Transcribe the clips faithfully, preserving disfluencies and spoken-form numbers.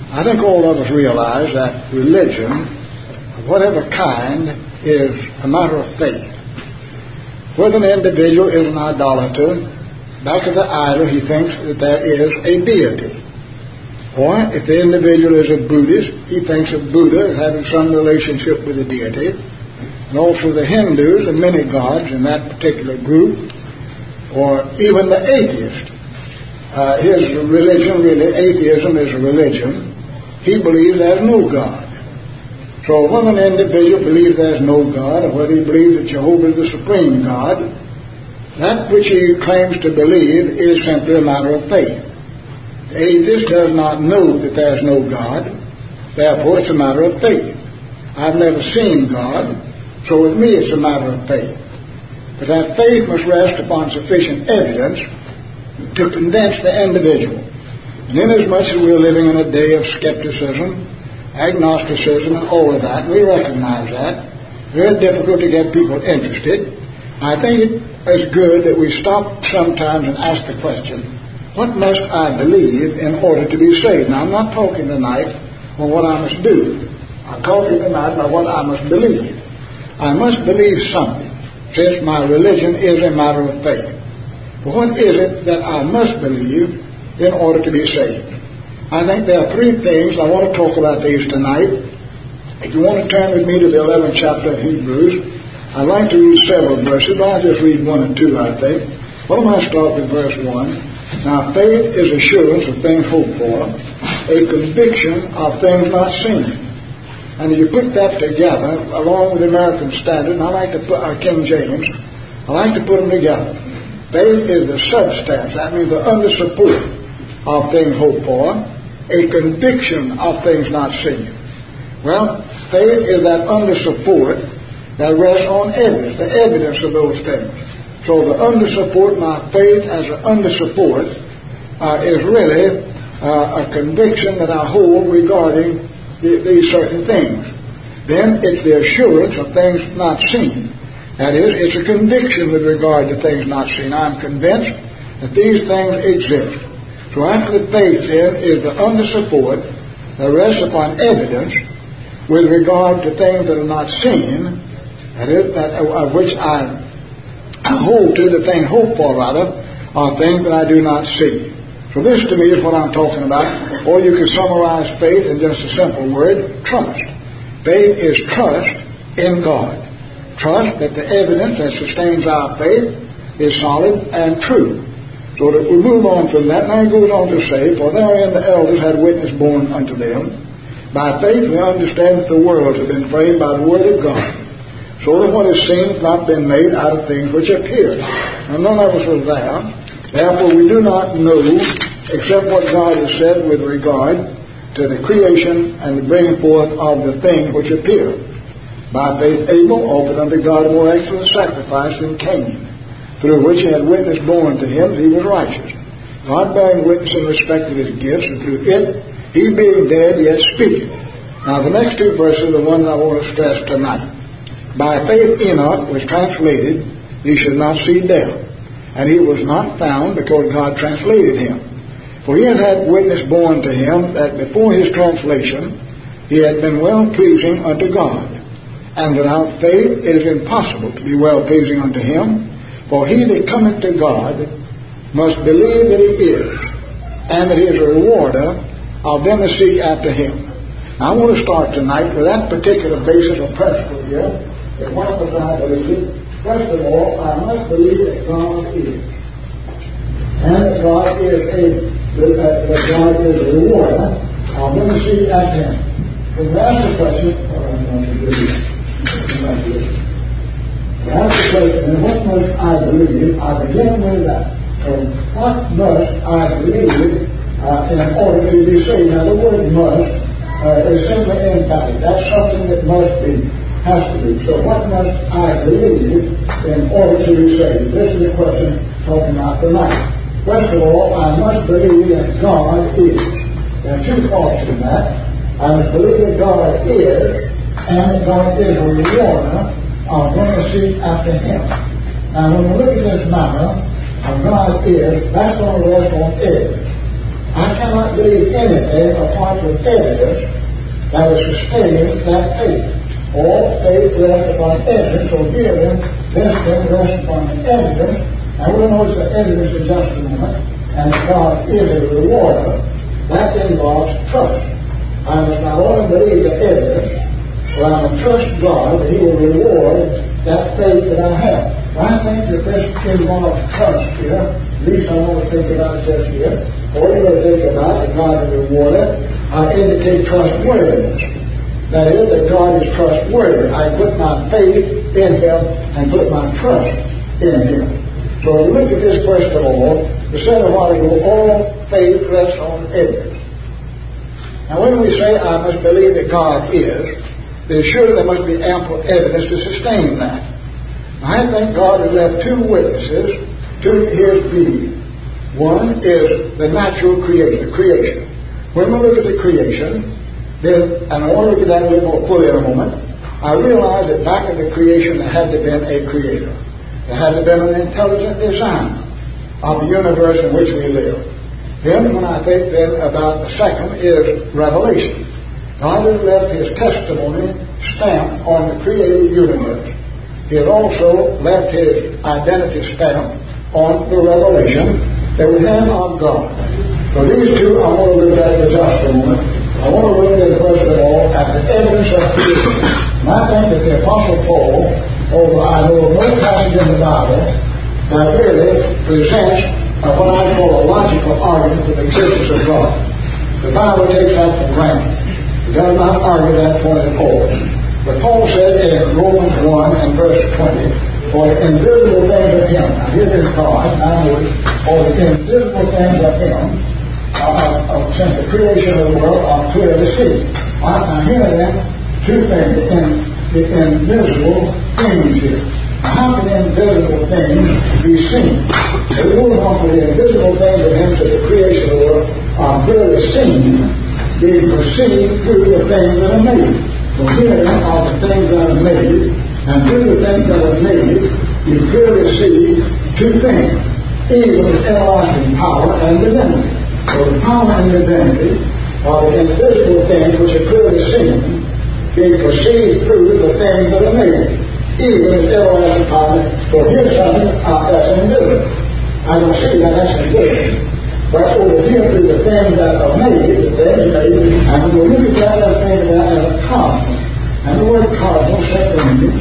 I think all of us realize that religion, of whatever kind, is a matter of faith. Whether an individual is an idolater, back of the idol he thinks that there is a deity. Or if the individual is a Buddhist, he thinks of Buddha as having some relationship with the deity. And also the Hindus and many gods in that particular group, or even the atheist. Uh, his religion, really, atheism is a religion. He believes there's no God. So whether an individual believes there's no God, or whether he believes that Jehovah is the supreme God, that which he claims to believe is simply a matter of faith. The atheist does not know that there's no God, therefore it's a matter of faith. I've never seen God, so with me it's a matter of faith. But that faith must rest upon sufficient evidence to convince the individual. And inasmuch as we're living in a day of skepticism, agnosticism, and all of that, we recognize that. Very difficult to get people interested. I think it's good that we stop sometimes and ask the question, what must I believe in order to be saved? Now, I'm not talking tonight on what I must do. I'm talking tonight about what I must believe. I must believe something, since my religion is a matter of faith. But what is it that I must believe in order to be saved? I think there are three things. I want to talk about these tonight. If you want to turn with me to the eleventh chapter of Hebrews, I'd like to read several verses, but I'll just read one and two, I think. Well, I might start with verse one. Now, faith is assurance of things hoped for, a conviction of things not seen. And if you put that together, along with the American Standard, and I like to put uh, King James, I like to put them together. Faith is the substance, that means the under support of things hoped for, a conviction of things not seen. Well, faith is that under support that rests on evidence, the evidence of those things. So the under support, my faith as an under support, uh, is really uh, a conviction that I hold regarding the, these certain things. Then it's the assurance of things not seen. That is, it's a conviction with regard to things not seen. I'm convinced that these things exist. So after the faith then is the under support that rests upon evidence with regard to things that are not seen, that is, that, of which I, I hold to, the thing hoped for rather, are things that I do not see. So this to me is what I'm talking about. Or you can summarize faith in just a simple word, trust. Faith is trust in God. Trust that the evidence that sustains our faith is solid and true. So that we move on from that, now he goes on to say, for therein the elders had witness borne unto them. By faith we understand that the worlds have been framed by the word of God, so that what is seen has not been made out of things which appear. And none of us was there. Therefore we do not know, except what God has said with regard to the creation and the bringing forth of the things which appear. By faith Abel offered unto God a more excellent sacrifice than Cain, through which he had witness borne to him that he was righteous, God bearing witness in respect of his gifts, and through it, he being dead yet speaketh. Now the next two verses are the ones I want to stress tonight. By faith Enoch was translated, he should not see death, and he was not found because God translated him. For he had had witness borne to him that before his translation he had been well-pleasing unto God. And without faith it is impossible to be well-pleasing unto him. For he that cometh to God must believe that he is, and that he is a rewarder of them that seek after him. Now I want to start tonight with that particular basis of principle here. That what must I believe? First of all, I must believe that God is. And that God is a that God is a rewarder of them that seek after him. So that's the question. Oh, I'm going to do this. That's the question, and what must I believe? I begin with that. So what must I believe uh, in order to be saved? Now the word must uh, is simply emphatic. That's something that must be, has to be. So what must I believe in order to be saved? This is the question talking about tonight. First of all, I must believe that God is. There are two thoughts in that. I must believe that God is, and that God is a rewarder of them that seek after him. Now when we look at this matter of God is, that's going to rest on evidence. I cannot believe anything apart from evidence that will sustain that faith. All faith rests upon evidence, so here then, this thing rests upon the evidence, and we'll notice the evidence in just a moment, and God is a rewarder. That involves trust. I must not only believe the evidence, but I must trust God that He will reward that faith that I have. I think that this involves trust here. At least I want to think about it just here. Or you will think about that God will reward it. I indicate trustworthiness. That is, that God is trustworthy. I put my faith in Him and put my trust in Him. So we look at this first of all. We said a while ago, all faith rests on evidence. Now when we say I must believe that God is, then surely there must be ample evidence to sustain that. I think God has left two witnesses to His being. One is the natural creation, creation. When we look at the creation, then, and I want to look at that a little more fully in a moment, I realize that back in the creation there had to have been a creator. There had to have been an intelligent design of the universe in which we live. Then when I think then about the second is revelation. God has left His testimony stamp on the created universe. He has also left His identity stamp on the revelation that we have of God. So these two I want to look at in just a moment. I want to look at first of all at the evidence of creation. And I think that the Apostle Paul, although I know no passage in the Bible that really presents uh, what I call a logical argument for the existence of God. The Bible takes that for granted. It does not argue that point at all. But Paul said in Romans one and verse twenty, for the invisible things of Him, now here is God, now notice, for the invisible things of Him, uh, uh, since the creation of the world, are clearly seen. Right, now here then, two things, the, in, the invisible things here. Now how can invisible things be seen? So we move on to the invisible things of Him, since the creation of the world are clearly seen, being perceived through the things that are made. So here then are the things that are made, and through the things that are made, you clearly see two things, even the everlasting power and divinity. So the power and divinity are the invisible things which are clearly seen, being perceived through the things that are made, even the everlasting power. So here's something uh, that's invisible. I don't see that that's invisible. But over here through the things that are made, the things made, and when we look at that thing that as a cosmos, and the word cosmos set in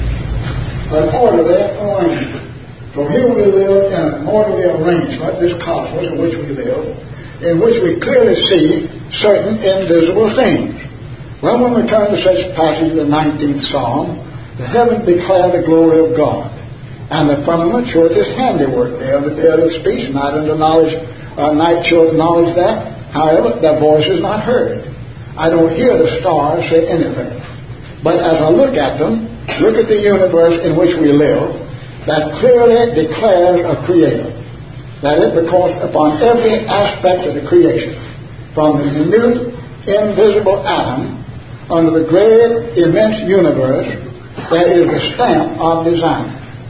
an orderly arrangement. So here we live in an orderly arrangement, this cosmos in which we live, in which we clearly see certain invisible things. Well, when we turn to such passage in the nineteenth Psalm, the heavens declare the glory of God, and the firmament showeth His handiwork. There, the day of speech, night unto knowledge. Uh, night showeth knowledge that, however, their voice is not heard. I don't hear the stars say anything. But as I look at them, look at the universe in which we live, that clearly declares a creator. That is, because upon every aspect of the creation, from the minute, invisible atom, under the great, immense universe, there is the stamp of design.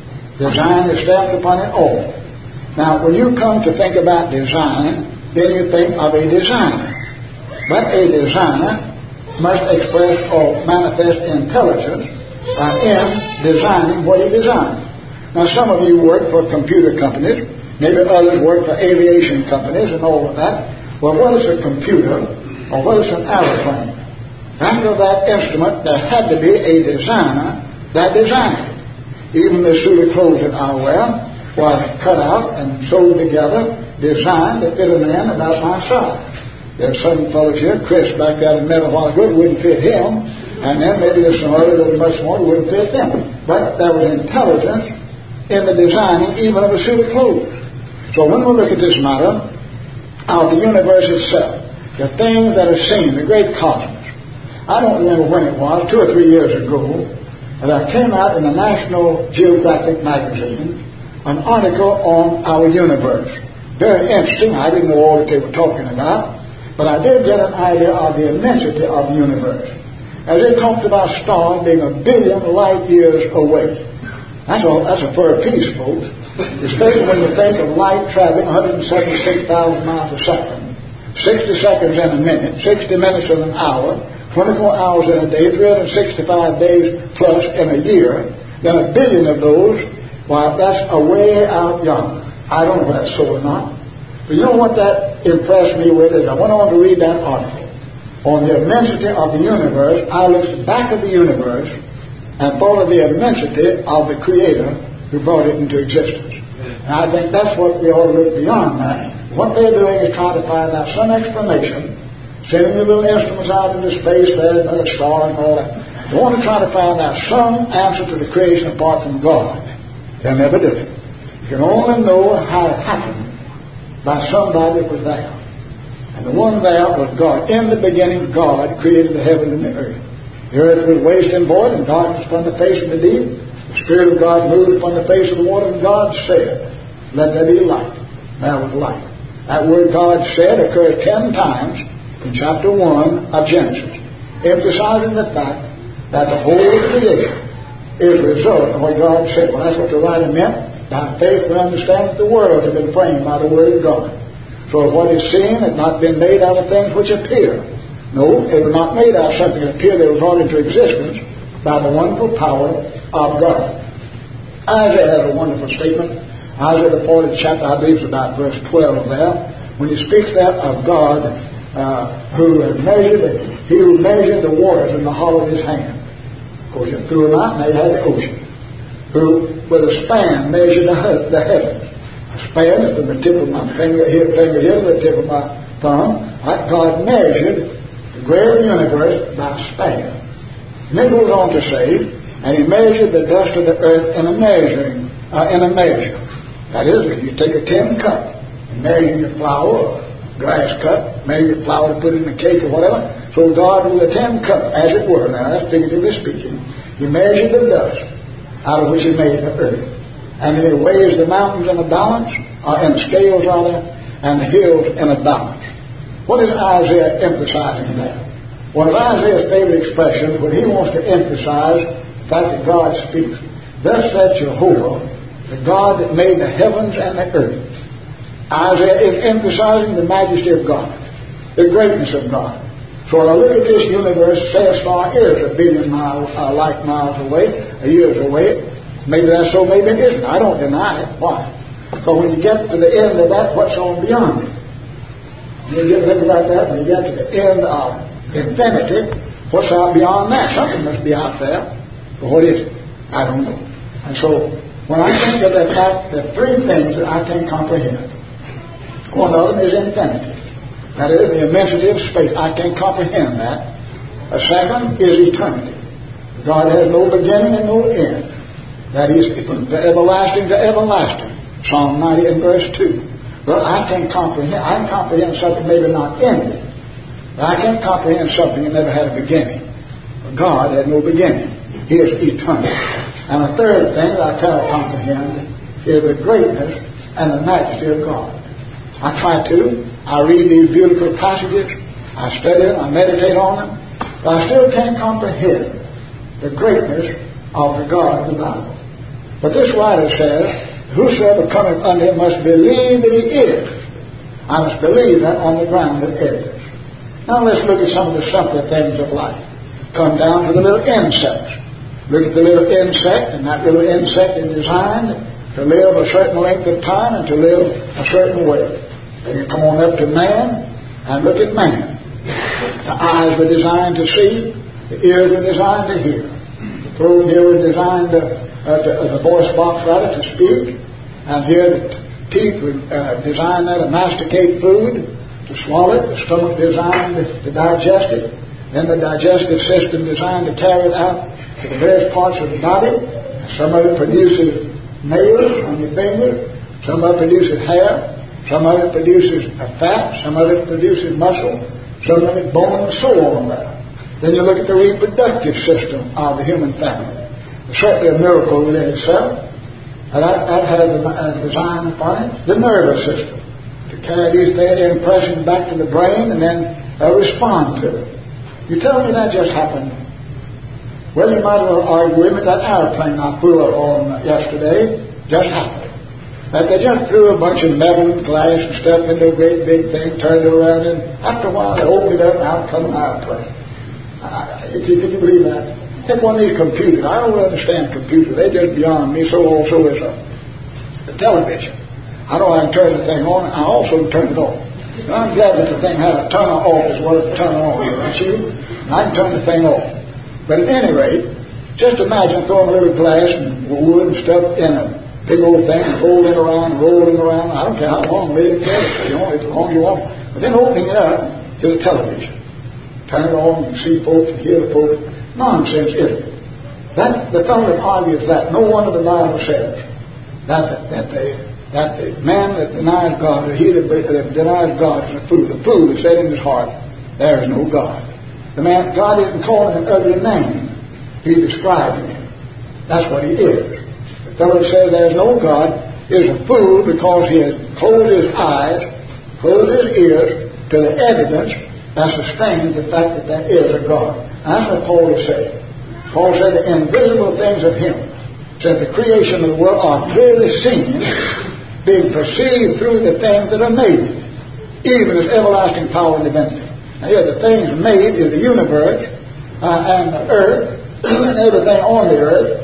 Design is stamped upon it all. Now, when you come to think about design, then you think of a designer. But a designer must express or manifest intelligence uh, in designing what he designs. Now, some of you work for computer companies. Maybe others work for aviation companies and all of that. Well, what is a computer or what is an aeroplane? After that instrument, there had to be a designer that designed it. Even the suit of clothes that I wear was cut out and sewed together, designed to fit a man about my size. There's some fellows here, Chris back there in Metal while ago, it wouldn't fit him, and then maybe there's some others that are much more, it wouldn't fit them. But there was intelligence in the designing even of a suit of clothes. So when we look at this matter of the universe itself, the things that are seen, the great cosmos, I don't remember when it was, two or three years ago, that came out in the National Geographic magazine an article on our universe. Very interesting. I didn't know all that they were talking about, but I did get an idea of the immensity of the universe. As they talked about stars being a billion light years away. That's a, that's a fair piece, folks. Especially when you think of light traveling one hundred seventy-six thousand miles a second. sixty seconds in a minute, sixty minutes in an hour, twenty-four hours in a day, three hundred sixty-five days plus in a year, then a billion of those, why, that's a way out yonder. I don't know if that's so or not. But you know what that impressed me with is I went on to read that article on the immensity of the universe. I looked back at the universe and thought of the immensity of the Creator who brought it into existence. And I think that's what we ought to look beyond that. What they're doing is trying to find out some explanation, sending the little instruments out into space there, another star and all that. They want to try to find out some answer to the creation apart from God. They'll never do it. You can only know how it happened by somebody that was there. And the one there was God. In the beginning, God created the heaven and the earth. The earth was waste and void, and darkness upon the face of the deep. The Spirit of God moved upon the face of the water, and God said, "Let there be light." There was light. That word God said occurs ten times in chapter one of Genesis, emphasizing the fact that the whole creation is a result of what God said. Well, that's what the writer meant. By faith we understand that the world has been framed by the Word of God. So what is seen has not been made out of things which appear. No, it was not made out of something that appeared. They were brought into existence by the wonderful power of God. Isaiah has a wonderful statement. Isaiah the fortieth chapter, I believe it's about verse twelve there, when he speaks there of God uh, who has measured, he who measured the waters in the hollow of his hand. Of course, he threw them out and they had the ocean. Who with a span measured the, the heavens. A span is from the tip of my finger here, finger here to the tip of my thumb. Like God measured the great universe by a span. And then goes on to say, and he measured the dust of the earth in a measuring, uh, in a measure. That is, if you take a tin cup and measure your flour, or glass cup, measure your flour to put it in a cake or whatever. So God with a tin cup, as it were, now that's figuratively speaking, he measured the dust out of which he made the earth. And then he weighs the mountains in a balance, or in scales rather, and the hills in a balance. What is Isaiah emphasizing there? One of Isaiah's favorite expressions, when he wants to emphasize the fact that God speaks, "Thus saith Jehovah, the God that made the heavens and the earth." Isaiah is emphasizing the majesty of God, the greatness of God. So when I look at this universe, say a star is a billion miles, uh, light miles away, a years away. Maybe that's so, maybe it isn't. I don't deny it. Why? Because when you get to the end of that, what's on beyond it? You get to think about that. When you get to the end of infinity, what's out beyond that? Something must be out there. But what is it? I don't know. And so when I think of that fact, there are three things that I can comprehend. One of them is infinity. That is the immensity of space. I can't comprehend that. A second is eternity. God has no beginning and no end. That is from everlasting to everlasting. Psalm ninety and verse two. Well, I can comprehend. I can comprehend something maybe not ending. But I can't comprehend something that never had a beginning. But God had no beginning. He is eternal. And a third thing that I cannot comprehend is the greatness and the majesty of God. I try to. I read these beautiful passages. I study them. I meditate on them. But I still can't comprehend the greatness of the God of the Bible. But this writer says, "Whosoever cometh unto him must believe that he is." I must believe that on the ground of evidence. Now let's look at some of the simpler things of life. Come down to the little insects. Look at the little insect, and that little insect is designed to live a certain length of time and to live a certain way. Then you come on up to man, and look at man. The eyes were designed to see, the ears were designed to hear, the throat here was designed to, uh, to uh, the voice box rather to speak, and here the t- teeth were uh, designed there to masticate food, to swallow it, the stomach designed to, to digest it, then the digestive system designed to carry it out to the various parts of the body. Some of it produces nails on your fingers, some of it produces hair, some of it produces fat, some of it produces muscle, some of it bone and so on there. Then you look at the reproductive system of the human family. It's certainly a miracle within itself. And that, that has a, a design upon it. The nervous system, to carry these impressions back to the brain and then uh, respond to it. You tell me that just happened. Well, you might as well argue with me that airplane I flew on yesterday just happened. that they just threw a bunch of metal and glass and stuff into a great big thing, turned it around, and after a while they opened it up and out come an airplane. Uh, if you, can you believe that? Take one of these computers. I don't really understand computers. They're just beyond me. So also is a, the television. I know I can turn the thing on. I also can turn it off. And I'm glad that the thing had a turn off as well as a turn on. Don't you? And I can turn the thing off. But at any rate, just imagine throwing a little glass and wood and stuff in a big old thing, rolling around, rolling around. I don't care how long, let it go, you know, as long as you want. But then opening it up to the television. Turn it on and see folks and hear the folks. Nonsense, isn't it? That, the fellow that argues that, no wonder the Bible says that, that, the, that the man that denies God, or he that, that denies God is a fool. The fool that said in his heart, there is no God. The man, God isn't calling him an ugly name. He's describing him. That's what he is. The fellow that says there is no God is a fool because he has closed his eyes, closed his ears to the evidence that sustains the fact that there is a God. That's what Paul is saying. Paul said the invisible things of Him, said the creation of the world are clearly seen, being perceived through the things that are made, even His everlasting power and divinity. Now here, the things made is the universe uh, and the earth and everything on the earth.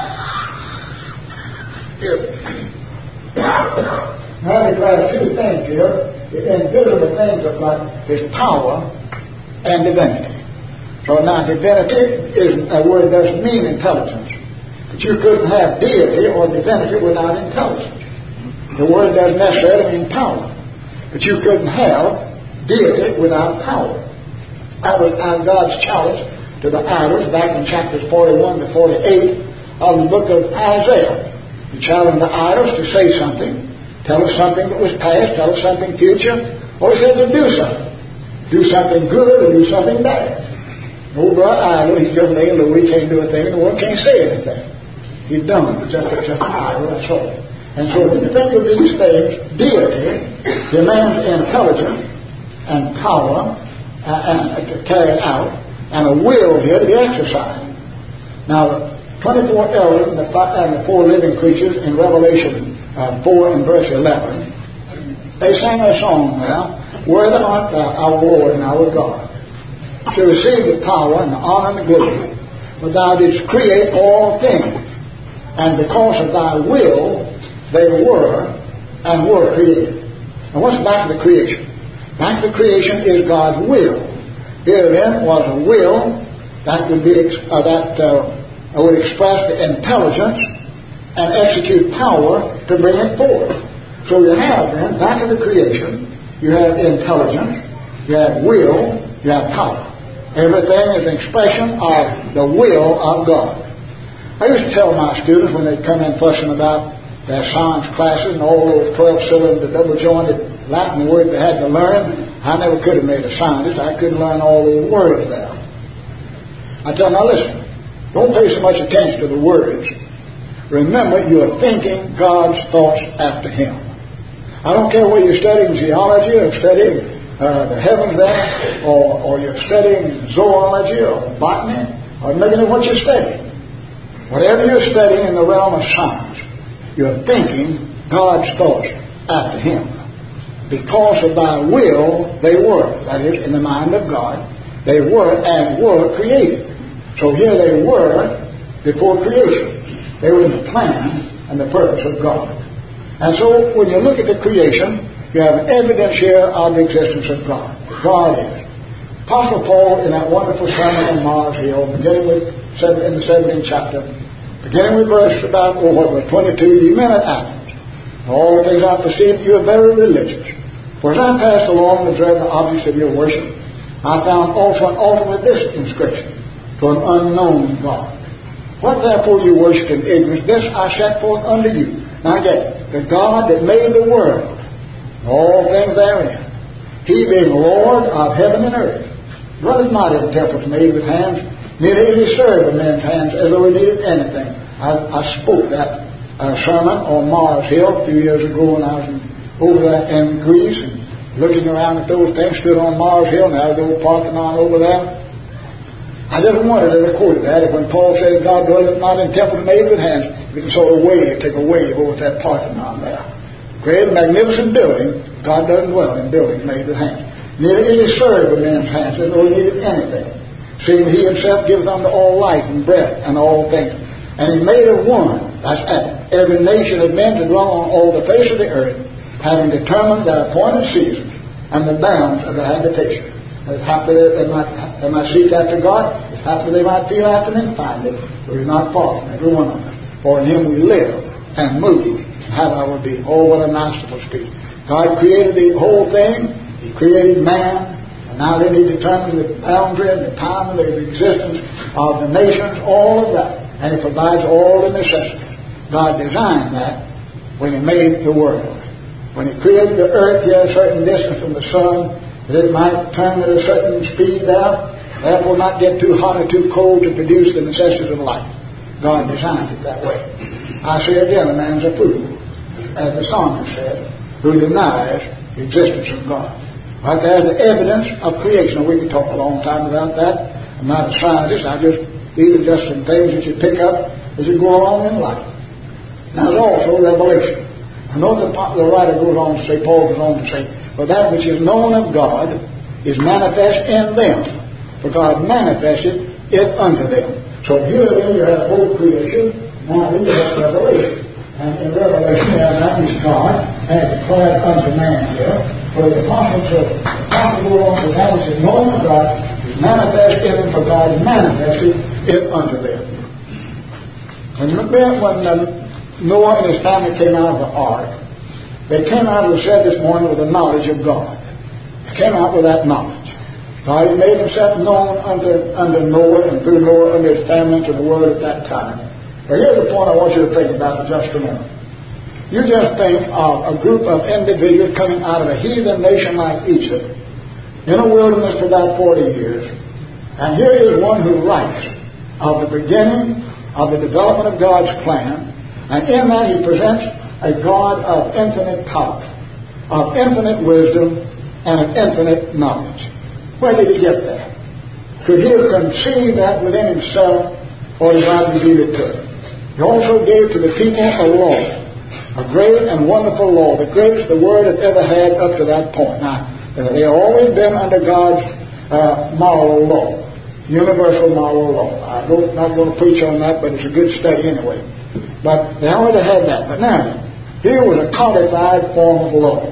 Now we try two things here. The invisible things of God is power and divinity. So now divinity is a word that doesn't mean intelligence. But you couldn't have deity or divinity without intelligence. The word doesn't necessarily mean power. But you couldn't have deity without power. That was God's challenge to the idols back in chapters forty-one to forty-eight of the book of Isaiah. He challenged the idols to say something, tell us something that was past, tell us something future, or he said to do something. Do something good or do something bad. No brother idol, he's just laying low, he can't do a thing, and the one can't say anything. He's dumb, it's just, it's just an idol, that's all. And so when you think of these things, deity demands intelligence and power uh, and, to carry it out, and a will here to be exercised. Now, the twenty-four elders and the, five, and the four living creatures in Revelation uh, four and verse eleven, they sang a song now, Worthy art thou, our Lord and our God, to receive the power and the honor and the glory, for thou didst create all things, and because of thy will they were and were created. Now what's back of the creation? Back of the creation is God's will. Here then was a will that would be uh, that uh, would express the intelligence and execute power to bring it forth. So you have then back of the creation, you have intelligence, you have will, you have power. Everything is an expression of the will of God. I used to tell my students when they'd come in fussing about their science classes and all those twelve-cylinder, double-jointed Latin words they had to learn, I never could have made a scientist. I couldn't learn all those words there. I tell them, now listen, don't pay so much attention to the words. Remember, you are thinking God's thoughts after Him. I don't care whether you're studying geology or studying Uh, the heavens there, or, or you're studying zoology or botany, or maybe what you're studying. Whatever you're studying in the realm of science, you're thinking God's thoughts after Him. Because of thy will, they were. That is, in the mind of God, they were and were created. So here they were before creation. They were in the plan and the purpose of God. And so when you look at the creation, you have evidence here of the existence of God. God is. Apostle Paul, in that wonderful sermon on Mars Hill, beginning with in the seventeenth chapter, beginning with verse about oh, what was twenty-two, ye men at Athens, all the things I perceive, you are very religious. For as I passed along and observed the objects of your worship, I found also an altar with this inscription: to an unknown God. What therefore you worship in ignorance, this I set forth unto you. Now again, the God that made the world, all things therein, He being Lord of heaven and earth, dwelleth not in temples made with hands, neither is He served with men's hands as though He needed anything. I, I spoke that uh, sermon on Mars Hill a few years ago when I was in, over there in Greece and looking around at those things, stood on Mars Hill, and I was old Parthenon over there. I just wondered, as I quoted that, when Paul said God dwelleth not in temples made with hands, You can sort of wave, take a wave over that Parthenon there. Great, magnificent building. God doesn't dwell in buildings made with hands. Neither is he served with men's hands, as though he needed anything. Seeing he himself giveth unto all life and breath and all things. And he made of one, that's Adam, every nation of men to dwell on all the face of the earth, having determined their appointed seasons and the bounds of their habitation. As happily they might, they might seek after God, as happily they might feel after him and find it, for he is not far from every one of them. For in him we live and move and have our being. Oh, what a masterful speech. God created the whole thing. He created man. And now then he determined the boundary and the time of the existence of the nations, all of that. And he provides all the necessities. God designed that when he made the world. When he created the earth, he had a certain distance from the sun, that it might turn at a certain speed there, therefore not get too hot or too cold to produce the necessities of life. God designed it that way. I say again, a man's a fool, as the psalmist said, who denies the existence of God. Right there's the evidence of creation. We could talk a long time about that. I'm not a scientist. I just these are just some things that you pick up as you go along in life. Now there's also revelation. I know the, the writer goes on to say, Paul goes on to say, for that which is known of God is manifest in them, for God manifested it unto them. So here then you have both creation, now then you have revelation. And in Revelation, that is God has declared unto man here, for the apostle said, the apostle goes on to that which is known of God is manifest in them, for God manifested it unto them. And when um, Noah and his family came out of the ark, they came out, as I said this morning, with the knowledge of God. They came out with that knowledge. God had made himself known under, under Noah and through Noah under his family to the world at that time. But here's the point I want you to think about for just a minute. You just think of a group of individuals coming out of a heathen nation like Egypt in a wilderness for about forty years. And here is one who writes of the beginning of the development of God's plan. And in that he presents a God of infinite power, of infinite wisdom, and of infinite knowledge. Where did he get that? Could he have conceived that within himself, or did God reveal it to him? He also gave to the people a law, a great and wonderful law, the greatest the world had ever had up to that point. Now, they have always been under God's uh, moral law, universal moral law. I'm not going to preach on that, but it's a good study anyway. But they already had that. But now, here was a codified form of law.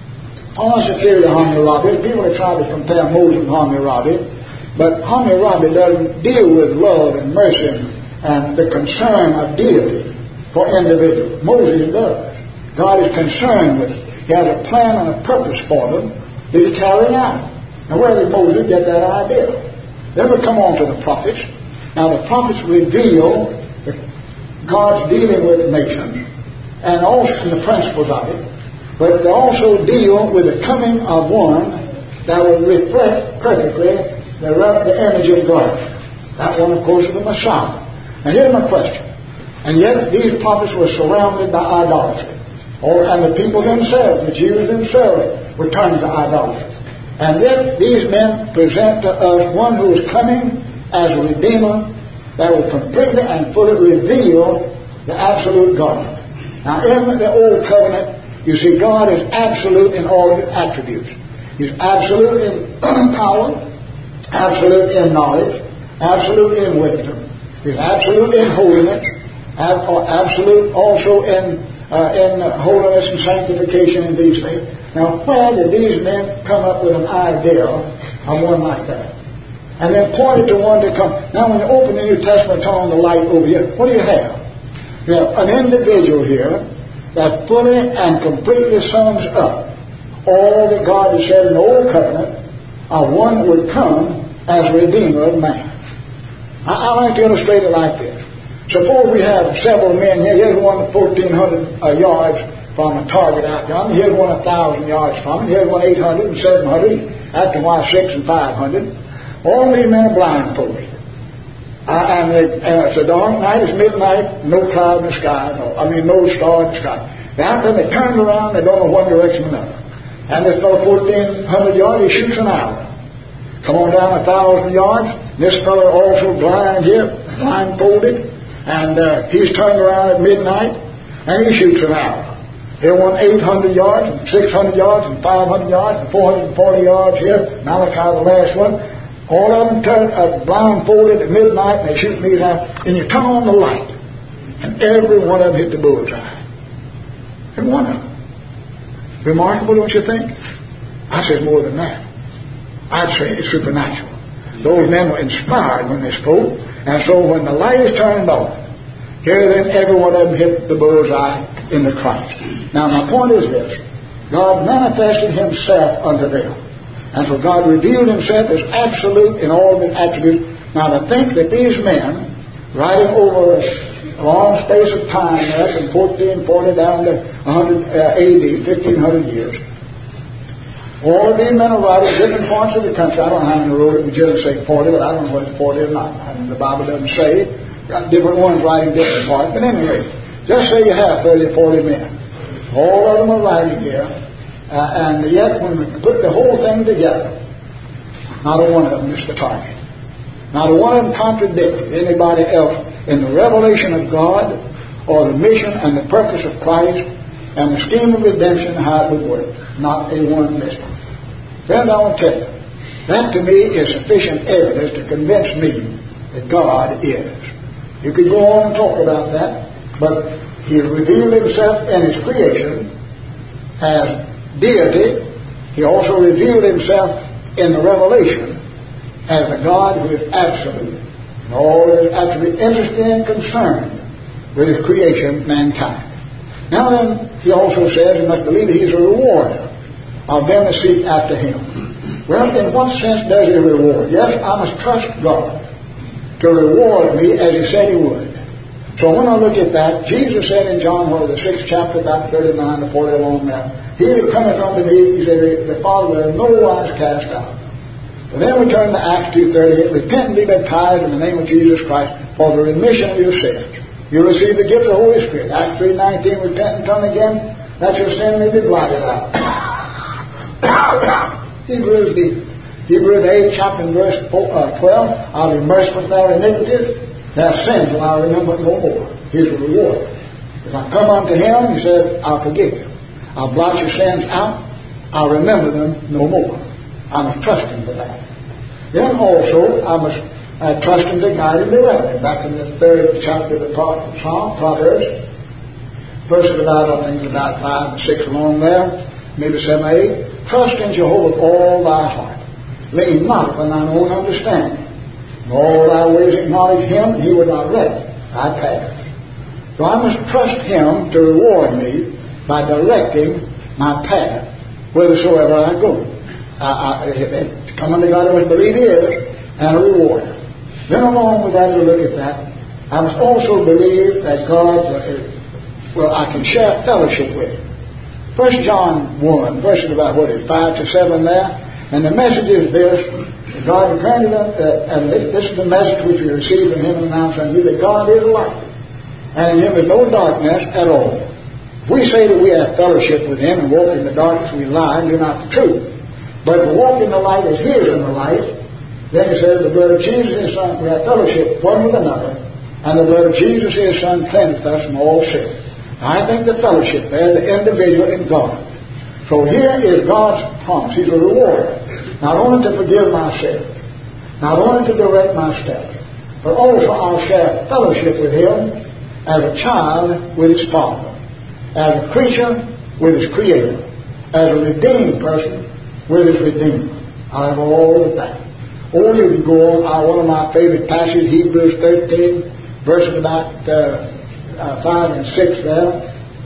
Almost superior to Hammurabi. People have tried to compare Moses and Hammurabi, but Hammurabi doesn't deal with love and mercy and, and the concern of deity for individuals. Moses does. God is concerned with it. He has a plan and a purpose for them that he carry out. Now, where did Moses get that idea? Then we come on to the prophets. Now, the prophets reveal the, God's dealing with nations and also the principles of it. But they also deal with the coming of one that will reflect perfectly the, the image of God. That one, of course, is the Messiah. Now, here's my question. And yet, these prophets were surrounded by idolatry. Or, and the people themselves, the Jews themselves, were turned to idolatry. And yet, these men present to us one who is coming as a Redeemer that will completely and fully reveal the absolute God. Now, in the Old Covenant, you see, God is absolute in all of his attributes. He's absolute in power, absolute in knowledge, absolute in wisdom. He's absolute in holiness, absolute also in uh, in holiness and sanctification and these things. Now, where did these men come up with an idea of one like that? And then pointed to one to come. Now, when you open the New Testament, turn on the light over here, what do you have? You have an individual here that fully and completely sums up all that God has said in the Old Covenant of one who would come as a Redeemer of man. I, I like to illustrate it like this. Suppose we have several men here. Here's one at fourteen hundred uh, yards from a target out yonder. Here's one a thousand yards from it. Here's one eight hundred and seven hundred. After a while, six and five hundred. All these men are blindfolded. Uh, and, they, and it's a dark night, it's midnight, no cloud in the sky, no, I mean no star in the sky. Now then they turn around, they don't know one direction or another. And this fellow fourteen hundred yards, he shoots an arrow. Come on down a thousand yards, this fellow also blind here, blindfolded, and uh, he's turned around at midnight, and he shoots an arrow. He'll want eight hundred yards, and six hundred yards, and five hundred yards, and four hundred forty yards here. Malachi, the last one. All of them turn uh, blindfolded at midnight, and they shoot me down. And you turn on the light, and every one of them hit the bullseye. Every one of them. Remarkable, don't you think? I said more than that. I'd say it's supernatural. Those men were inspired when they spoke, and so when the light is turned on, here then every one of them hit the bullseye in the Christ. Now my point is this. God manifested himself unto them. And so God revealed himself as absolute in all the attributes. Now to think that these men, riding over a long space of time, there from fourteen forty down to one hundred A D, fifteen hundred years, all of these men are riding different parts of the country. I don't know how many rode it. We just say forty, but I don't know whether it's forty or not. I mean, the Bible doesn't say. Got different ones riding different parts. But anyway, just say you have thirty or forty men. All of them are riding here. Uh, and yet when we put the whole thing together, not a one of them missed the target. Not a one of them contradicted anybody else in the revelation of God or the mission and the purpose of Christ and the scheme of redemption, how it would work. Not a one missed it. Friend, I want to tell you, that to me is sufficient evidence to convince me that God is. You could go on and talk about that, but he revealed himself in his creation as deity. He also revealed himself in the revelation as a God who is absolute. And all is absolutely interested and concerned with his creation, mankind. Now then, he also says you must believe that he's a rewarder of them that seek after him. Well, in what sense does he reward? Yes, I must trust God to reward me as he said he would. So when I look at that, Jesus said in John, well, the sixth chapter, about thirty-nine to forty along there, he that cometh unto me, he said, the Father will in no wise cast out. But then we turn to Acts two thirty-eight, repent and be baptized in the name of Jesus Christ for the remission of your sins. You receive the gift of the Holy Spirit. Acts three nineteen, repent and come again, that your sin may be blotted out. Hebrews the Hebrews the eighth chapter and verse twelve, I'll be merciful to their iniquities, their sins will I remember no more. Here's a reward. If I come unto him, he said, I'll forgive you. I'll blot your sins out. I'll remember them no more. I must trust him for that. Then also, I must uh, trust him to guide and direct me. Back in the third chapter of the Psalm, Proverbs, verses about, I think, about five and six along there, maybe seven or eight. Trust in Jehovah with all thy heart. Lean not upon thine own understanding. In all thy ways acknowledge him, and he will direct thy path. So I must trust him to reward me by directing my path whithersoever I go. I, I, come unto God, I must believe he is, and a rewarder. Then along with that, we look at that, I must also believe that God, uh, well, I can share fellowship with him. First John one, verses about, what is it, five to seven there. And the message is this, God granted us, uh, and this, this is the message which we received from him and announced unto you, that God is light, and in him is no darkness at all. If we say that we have fellowship with him and walk in the darkness, we lie and do not the truth. But if we walk in the light as he is in the light, then he says, the blood of Jesus his son, we have fellowship one with another, and the blood of Jesus his son cleanseth us from all sin. I think the fellowship there, the individual in God. So here is God's promise. He's a rewarder. Not only to forgive my sins, not only to direct my steps, but also I'll share fellowship with him as a child with his father, as a creature with his creator, as a redeemed person with his redeemer. I have all of that. Or you can go on, uh, one of my favorite passages, Hebrews thirteen, verses about uh, uh, five and six there.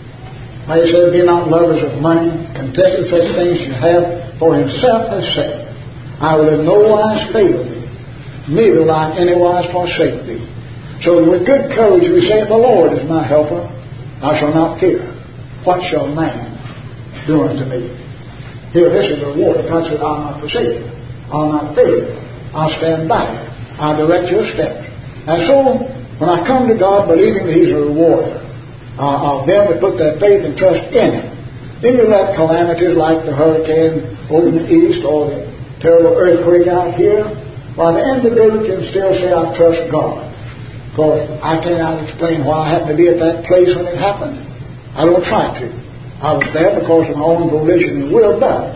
I said, be not lovers of money, content with such things you have, for himself has said, I will in no wise fail thee, neither will I in any wise forsake thee. So with good courage we say, the Lord is my helper, I shall not fear. What shall man do unto me? Here, this is the reward. God said, I'll not forsake you. I'll not fail you. I'll stand by you. I'll direct your steps. And so, when I come to God believing that he's a rewarder, Uh, of them that put their faith and trust in him. Then you let calamities like the hurricane over in the east or the terrible earthquake out here, while the individual can still say, I trust God. Because I cannot explain why I happened to be at that place when it happened. I don't try to. I was there because of my own volition and will, but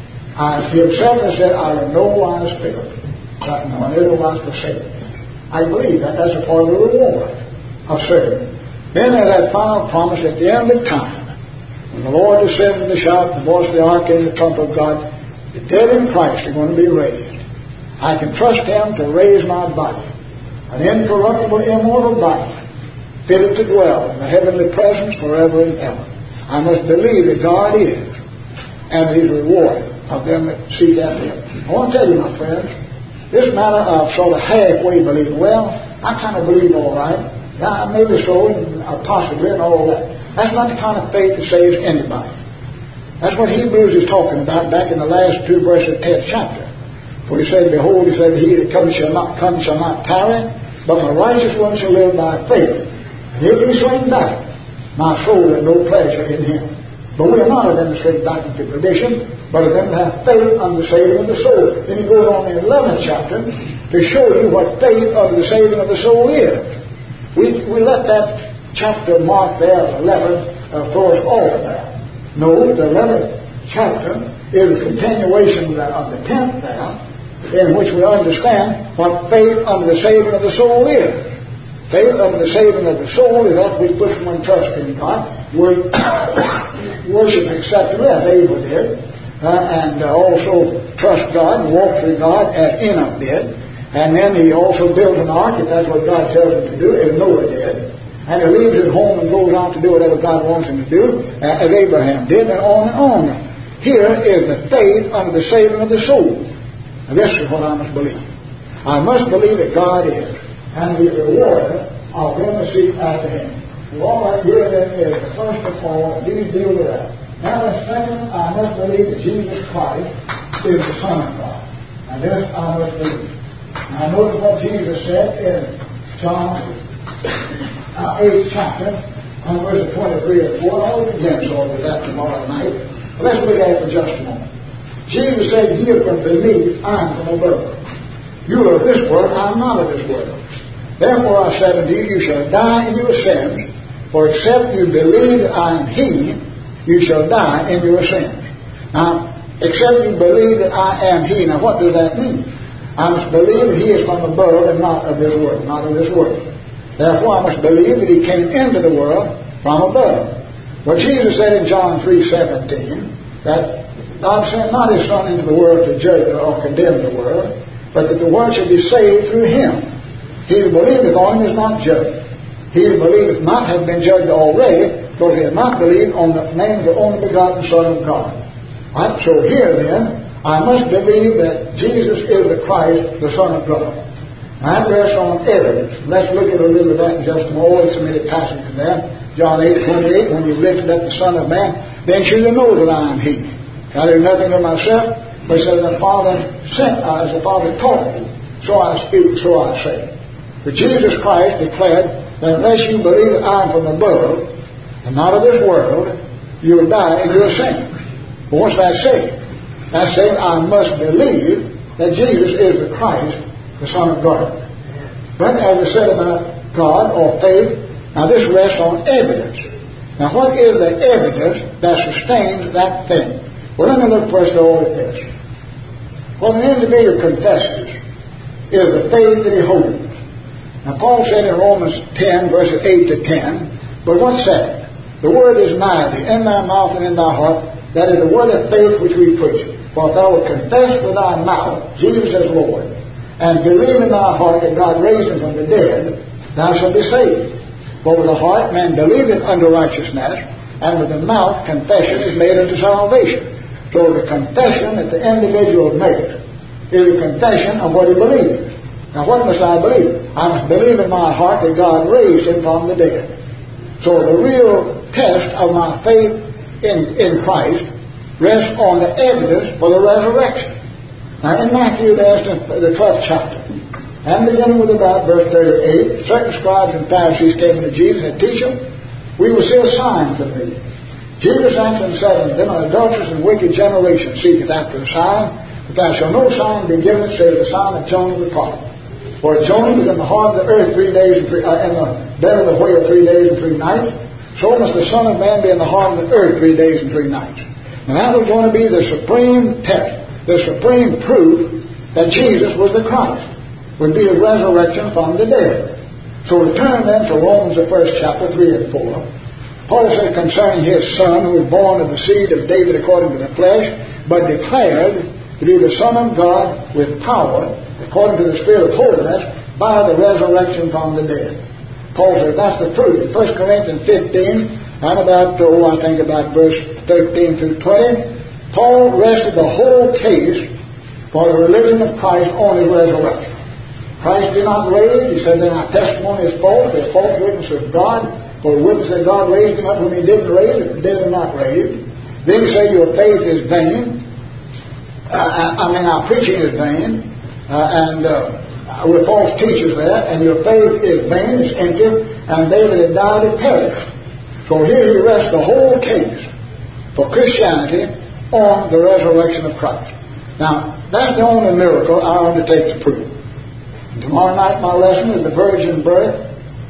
I himself has said, I will no wise fail, but no otherwise forsake. I believe that that's a part of the reward of serving. Then there's that final promise at the end of time, when the Lord descends in the shout, the voice of the archangel, the trumpet of God, the dead in Christ are going to be raised. I can trust Him to raise my body, an incorruptible, immortal body, fitted to dwell in the heavenly presence forever and ever. I must believe that God is, and His reward of them that seek after Him. I want to tell you, my friends, this matter of sort of halfway believing. Well, I kind of believe all right. Yeah, maybe so, and possibly, and all that. That's not the kind of faith that saves anybody. That's what Hebrews is talking about back in the last two verses of the tenth chapter. For He said, behold, He said, he that comes shall not come shall not tarry, but the righteous one shall live by faith. And if He swing back, my soul had no pleasure in Him. But we are not of them that shrink back into perdition, but of them that have faith unto the saving of the soul. Then He goes on in the eleventh chapter to show you what faith unto the saving of the soul is. We we let that chapter mark there, eleven, uh, throw us off there. No, the eleventh chapter is a continuation of the tenth there, in which we understand what faith unto the saving of the soul is. Faith unto the saving of the soul is that which puts one trust in God. We worship and accept Him as Abel did, uh, and uh, also trust God and walk through God as Enoch did. And then he also builds an ark, if that's what God tells him to do, as Noah did. And he leaves his home and goes out to do whatever God wants him to do, uh, as Abraham did, and on and on. Here is the faith unto the saving of the soul. And this is what I must believe. I must believe that God is, and the rewarder of them that seek after Him. Well, all right, here then is the first of all, these deal with that. Now the second, I must believe that Jesus Christ is the Son of God. And this I must believe. Now notice what Jesus said in John uh, eighth chapter, on verses twenty-three and four. I'll begin sort of with that tomorrow night. But let's look at it for just a moment. Jesus said, "Ye are from beneath, I am from above. You are of this world, I am not of this world. Therefore I said unto you, you shall die in your sins, for except you believe that I am He, you shall die in your sins." Now, except you believe that I am He. Now, what does that mean? I must believe that He is from above and not of this world, not of this world. Therefore, I must believe that He came into the world from above. But Jesus said in John three seventeen that God sent not His Son into the world to judge or condemn the world, but that the world should be saved through Him. He that believeth on Him is not judged. He that believeth not hath been judged already, because he hath not believed on the name of the only begotten Son of God. Right? So here then, I must believe that Jesus is the Christ, the Son of God. That rests on evidence. Let's look at a little of that in just a moment. Submitted passage from there. John eight twenty-eight, when you lifted up the Son of Man, then shall you know that I am He. I do nothing of myself, but says the Father sent, uh, as the Father taught me, so I speak, so I say. But Jesus Christ declared that unless you believe that I am from above, and not of this world, you will die in your sin. But what's that saying? That's saying I must believe that Jesus is the Christ, the Son of God. But as we said about God or faith, now this rests on evidence. Now what is the evidence that sustains that thing? Well, let me look first of all at this. What an individual confesses is the faith that he holds. Now Paul said in Romans ten, verses eight to ten, but what's that? The word is nigh thee, in thy mouth and in thy heart. That is the word of faith which we preach. For if thou wilt confess with thy mouth Jesus as Lord, and believe in thy heart that God raised him from the dead, thou shalt be saved. For with the heart man believeth unto righteousness, and with the mouth confession is made unto salvation. So the confession that the individual makes is a confession of what he believes. Now what must I believe? I must believe in my heart that God raised him from the dead. So the real test of my faith in, in Christ rests on the evidence for the resurrection. Now in Matthew, there's the twelfth chapter, and beginning with about verse thirty-eight, certain scribes and Pharisees came unto Jesus and teach him, we will see a sign from thee. Jesus answered and said unto them, an adulterous and wicked generation seeketh after a sign, but there shall no sign be given save the sign of Jonah the prophet. For Jonah was in the heart of the earth three days and three, uh, in the belly of the whale three days and three nights. So must the Son of Man be in the heart of the earth three days and three nights. And that was going to be the supreme test, the supreme proof that Jesus was the Christ, would be His resurrection from the dead. So we turn then to Romans, the first chapter, three and four. Paul said concerning His Son, who was born of the seed of David according to the flesh, but declared to be the Son of God with power, according to the Spirit of holiness, by the resurrection from the dead. Paul said that's the truth. First Corinthians fifteen, and about, oh, I think about verse thirteen through twenty, Paul rested the whole case for the religion of Christ on His resurrection. Christ did not raise. He said that our testimony is false. They're false witnesses of God. For the witness that God raised Him up when He didn't raise Him, dead or not raised. Then He said your faith is vain. Uh, I mean, our preaching is vain. Uh, and uh, with false teachers there. And your faith is vain, it's empty. And they that have died have perished. So here He rests the whole case for Christianity on the resurrection of Christ. Now, that's the only miracle I undertake to prove. And tomorrow night my lesson is the virgin birth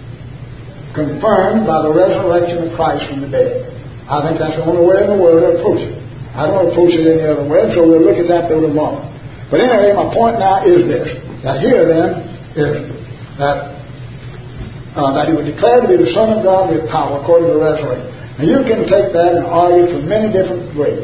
confirmed by the resurrection of Christ from the dead. I think that's the only way in the world to approach it. I don't approach it any other way, so we'll look at that a little longer. But anyway, my point now is this, that here then is that uh, that He would declare to be the Son of God with power according to the resurrection. Now you can take that and argue from many different ways.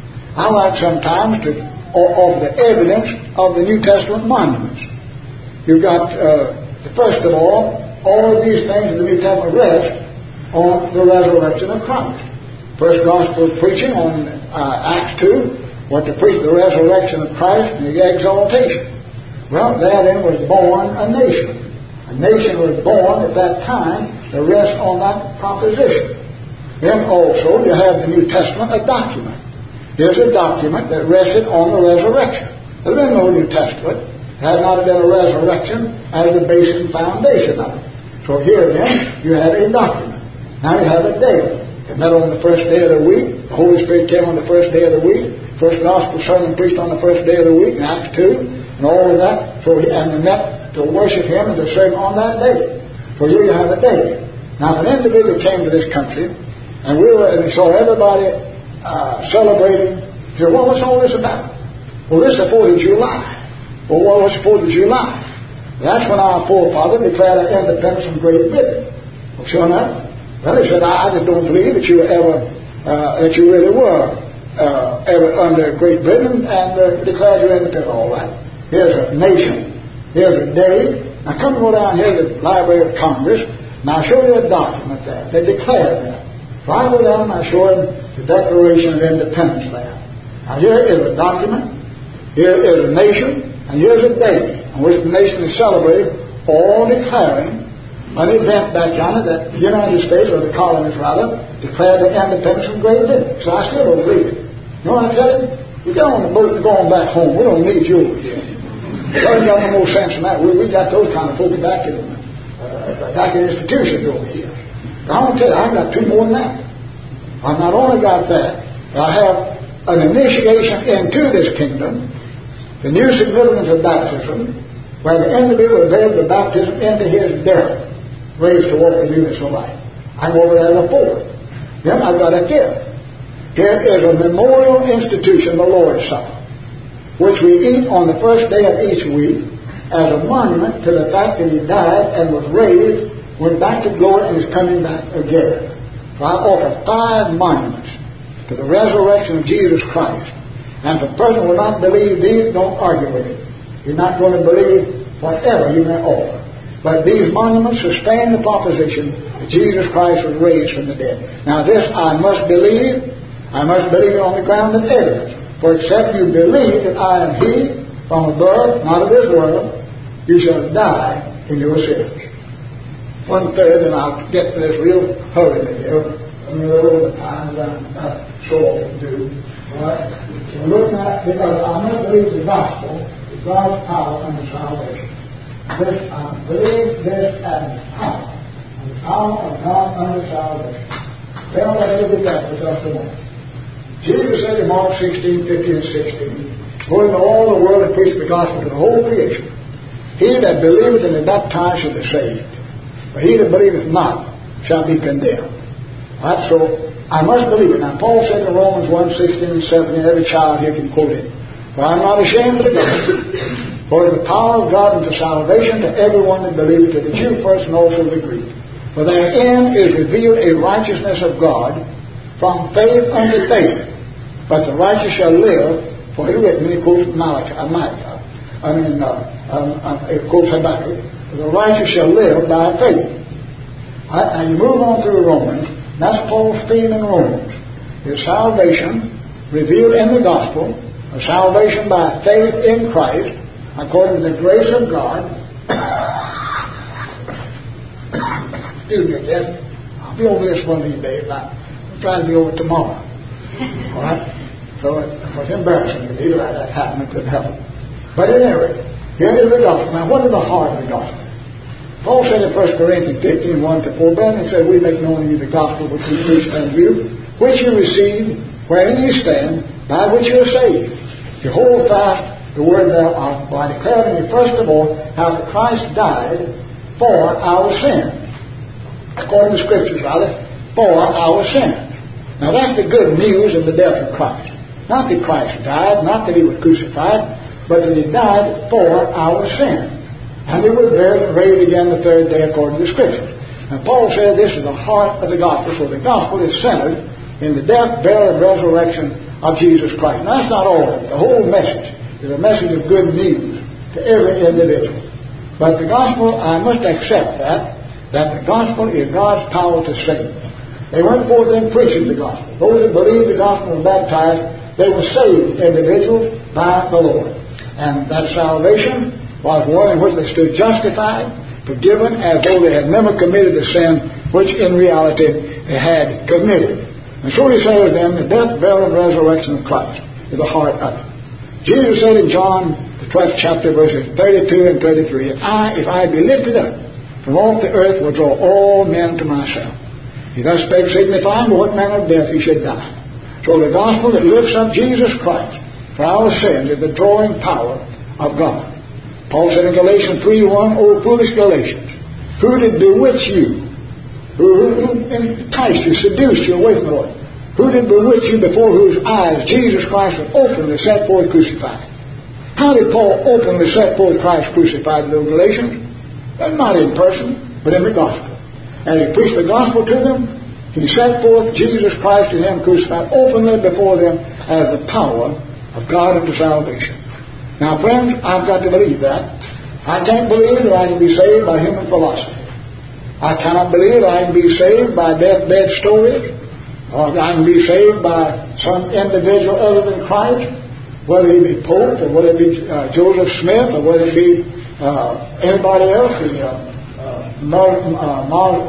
I like sometimes to offer the evidence of the New Testament monuments. You've got, uh, first of all, all of these things in the New Testament rest on the resurrection of Christ. First gospel preaching on uh, Acts two was to preach the resurrection of Christ and the exaltation. Well, there then was born a nation. A nation was born at that time to rest on that proposition. Then also you have the New Testament, a document. Here's a document that rested on the resurrection. There's been no New Testament. There had not been a resurrection as the basic foundation of it. So here then, you have a document. Now you have a day. It met on the first day of the week. The Holy Spirit came on the first day of the week. First gospel sermon preached on the first day of the week in Acts two, and all of that. So he, and they met to worship Him and to serve on that day. So here you have a day. Now if an individual came to this country, and we were, and saw everybody uh, celebrating, he said, well, what's all this about? Well, this is the fourth of July. Well, what was the fourth of July? That's when our forefather declared our independence from Great Britain. Well, sure enough. Well, he said, I just don't believe that you were ever, uh, that you really were uh, ever under Great Britain and uh, declared your independence. All right. Here's a nation. Here's a day. Now come and go down here to the Library of Congress, and I'll show you a document there. They declared that. So I go down and I show him the Declaration of Independence there. Now here is a document. Here is a nation. And here's a day on which the nation is celebrated, all declaring an event back yonder that the United States, or the colonies rather, declared their independence from Great Britain. So I still don't believe it. You know what I tell you? We get on the boat and go on back home. We don't need you over here. We ain't got no more sense than that. We, we got those kind of folk back in uh, back in institutions over here. But I want to tell you, I got two more than that. I've not only got that, but I have an initiation into this kingdom. The new significance of baptism, where the individual obeyed the baptism into his death, raised to walk in newness of life. I'm over there before. Then I've got a gift. Here is a memorial institution, the Lord's Supper, which we eat on the first day of each week as a monument to the fact that He died and was raised, went back to glory, and is coming back again. So I offer five monuments to the resurrection of Jesus Christ. And if a person will not believe these, don't argue with him. You're not going to believe whatever you may offer. But these monuments sustain the proposition that Jesus Christ was raised from the dead. Now this I must believe. I must believe it on the ground of evidence. For except you believe that I am He from above, not of this world, you shall die in your sins. One third, and I'll get to this real hurriedly here. I'm going to go over the time that I'm not so often do. All right? So looking at, because I must believe the gospel is God's power unto salvation. This, I believe this as power, and the power of God unto salvation. Tell that every death was up to one. Jesus said in Mark sixteen, fifteen, and sixteen, go into all the world and preach the gospel to the whole creation. He that believeth and is baptized shall be saved, but he that believeth not shall be condemned. Right? So I must believe it. Now Paul said in Romans one, sixteen and seventeen, every child here can quote it, for I am not ashamed of the gospel, for the power of God unto salvation to everyone that believeth, to the Jew first and also the Greek. For therein is revealed a righteousness of God from faith unto faith. But the righteous shall live, for it is written, he quotes Malachi, uh, Micah, I mean, uh, um, uh, it quotes Habakkuk, the righteous shall live by faith. Right, now you move on through Romans, that's Paul's theme in Romans. Is salvation revealed in the gospel, or salvation by faith in Christ, according to the grace of God. Excuse me again. I'll be over this one of these days. I'm trying to be over tomorrow. All right? So it was embarrassing to me to let that happen. I couldn't help it. But at any rate, here is the gospel. Now, what is the heart of the gospel? Paul said in First Corinthians fifteen, one to four, Brethren, he said, we make known to you the gospel which we preached unto you, which you received, wherein you stand, by which you are saved. You hold fast the word thereof, by declaring you first of all how that Christ died for our sins, according to Scriptures, rather, for our sins. Now that's the good news of the death of Christ. Not that Christ died, not that he was crucified, but that he died for our sins. And he was buried and raised again the third day according to Scripture. And Paul said this is the heart of the gospel. So the gospel is centered in the death, burial, and resurrection of Jesus Christ. Now that's not all of it. The whole message is a message of good news to every individual. But the gospel, I must accept that, that the gospel is God's power to save. They went forth and preaching the gospel. Those that believed the gospel and were baptized, they were saved individuals by the Lord. And that salvation was one in which they stood justified, forgiven, as though they had never committed a sin which in reality they had committed. And so he says then, the death, burial, and resurrection of Christ is the heart of it. Jesus said in John, the twelfth chapter, verses thirty-two and thirty-three, If I, if I be lifted up from off the earth, will draw all men to myself. He thus spake, signifying by what manner of death he should die. So the gospel that lifts up Jesus Christ for our sins is the drawing power of God. Paul said in Galatians three one, O foolish Galatians, who did bewitch you? Who, who, who enticed you, seduced you away from the Lord? Who did bewitch you before whose eyes Jesus Christ was openly set forth crucified? How did Paul openly set forth Christ crucified to the Galatians? Well, not in person, but in the gospel. As he preached the gospel to them, he set forth Jesus Christ and him crucified openly before them as the power of God unto salvation. Now, friends, I've got to believe that. I can't believe that I can be saved by human philosophy. I cannot believe that I can be saved by deathbed stories, or I can be saved by some individual other than Christ, whether he be Pope, or whether it be uh, Joseph Smith, or whether it be uh, anybody else, the uh, uh, Muslim, uh,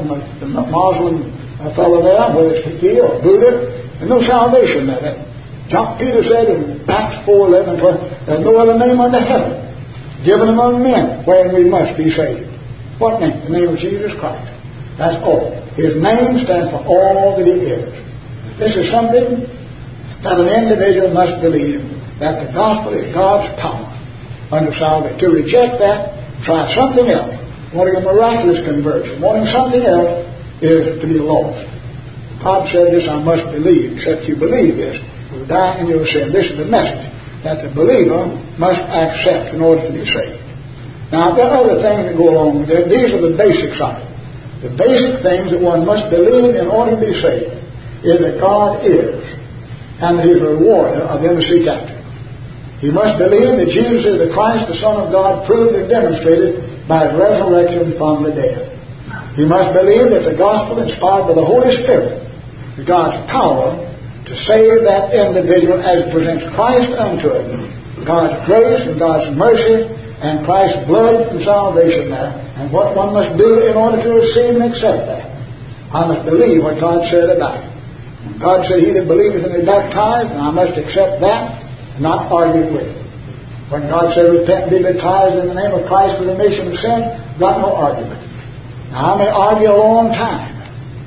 Muslim fellow there, whether it's he or Buddha. There's no salvation there. John Peter said in Acts four eleven, there's no other name under heaven given among men wherein we must be saved. What name? The name of Jesus Christ. That's all. His name stands for all that he is. This is something that an individual must believe, that the gospel is God's power unto salvation. To reject that, try something else, wanting a miraculous conversion, wanting something else, is to be lost. God said this, I must believe, except you believe this, you'll die in your sin. This is the message that the believer must accept in order to be saved. Now, there are other things that go along with it. These are the basics of it. The basic things that one must believe in order to be saved is that God is, and that He is a rewarder of them who seek after Him. He must believe that Jesus is the Christ, the Son of God, proved and demonstrated by His resurrection from the dead. He must believe that the gospel, inspired by the Holy Spirit, is God's power to save that individual as it presents Christ unto him. God's grace and God's mercy and Christ's blood and salvation there. And what one must do in order to receive and accept that. I must believe what God said about it. God said, He that believeth and is baptized, and I must accept that and not argue with it. When God said, repent and be baptized in the name of Christ for the remission of sin, got no argument. Now, I may argue a long time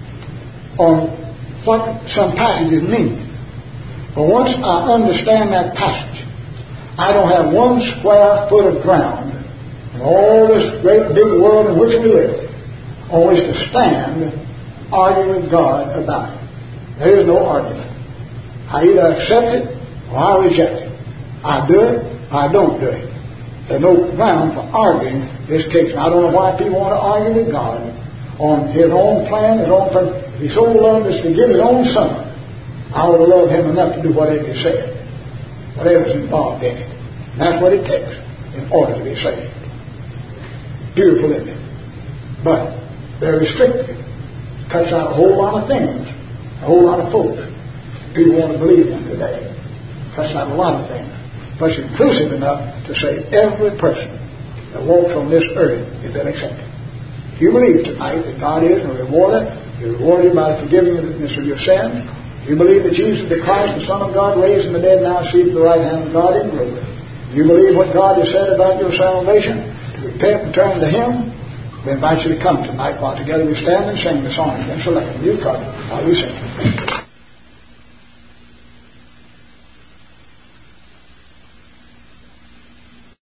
on what some passages mean. But once I understand that passage, I don't have one square foot of ground in all this great big world in which we live, always to stand arguing with God about it. There is no argument. I either accept it or I reject it. I do it, I don't do it. There's no ground for arguing this case. And I don't know why people want to argue with God on His own plan, His own plan. If He so loved us to give His own Son, I would have loved Him enough to do whatever He said, whatever's involved in it. And that's what it takes in order to be saved. Beautiful, isn't it? But very restrictive. Cuts out a whole lot of things, a whole lot of folks. People want to believe in today. Cuts out a lot of things. But it's inclusive enough to say every person that walks on this earth has been accepted. If you believe tonight that God is a rewarder, He rewarded you by the forgiveness of your sins. You believe that Jesus the Christ, the Son of God, raised from the dead, now seated at the right hand of God in glory. You believe what God has said about your salvation, to repent and turn to Him. We invite you to come tonight while together we stand and sing the song. And select. You come while we sing.